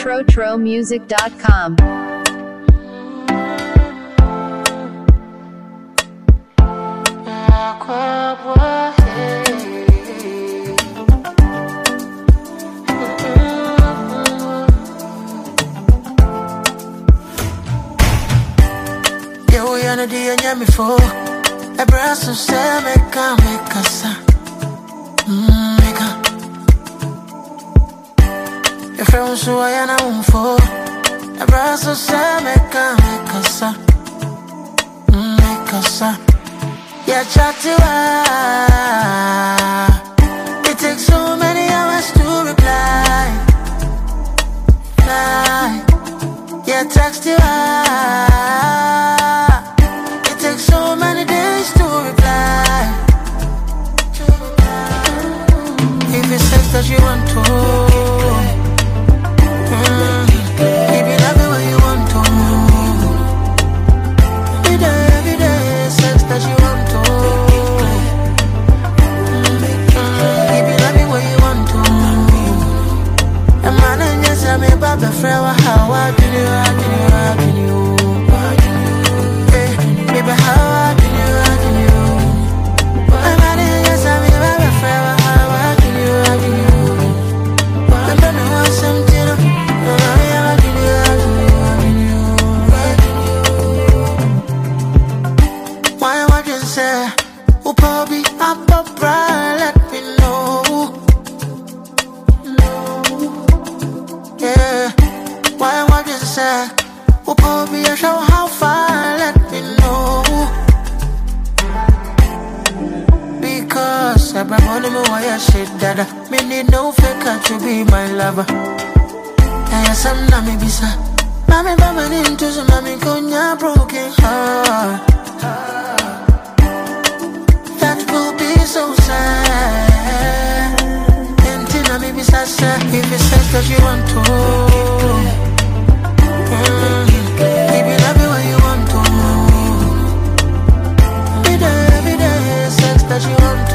TroTroMusic.com. Yo, we on a day and me for a brass of say make us make a your friends who I am for a brass of say make us yeah, chat to her. It takes so many hours to reply. Yeah, text to her. It takes so many days to reply. If it says that you want to, if you love it when you want to. Every day, sex that you want to. If you love it when you want to. A man and yes, I'm a baby friend. How I do you? Baby, how I do you? A man and yes, I'm a baby friend. How I do you? I don't know what's something. Why would you say, oh, Bobby, I'm a bride, let me know. Yeah, why would you say, oh, Bobby, I show how far, let me know. Because I brought money, why I shit that me need no faker to be my lover. Yes, I'm not me bisa. Mommy, mama, into some mommy, konya broken heart. That will be so sad. Intina me bisa sad. If it says that you want to, if you love it when you want to. Every day, sex that you want to.